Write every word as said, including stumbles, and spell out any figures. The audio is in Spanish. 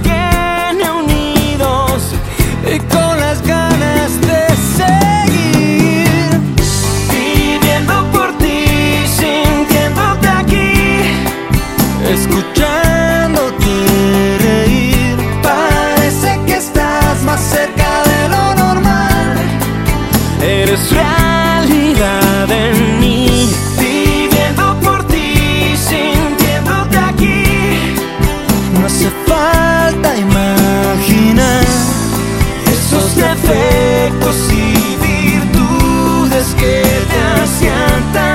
tiene unidos y con las ganas de seguir, viviendo por ti, sintiéndote aquí, escuchándote reír. Parece que estás más cerca de lo normal, eres realidad en mí, viviendo por ti, sintiéndote aquí. No hace falta imaginar esos defectos y virtudes que te hacían tan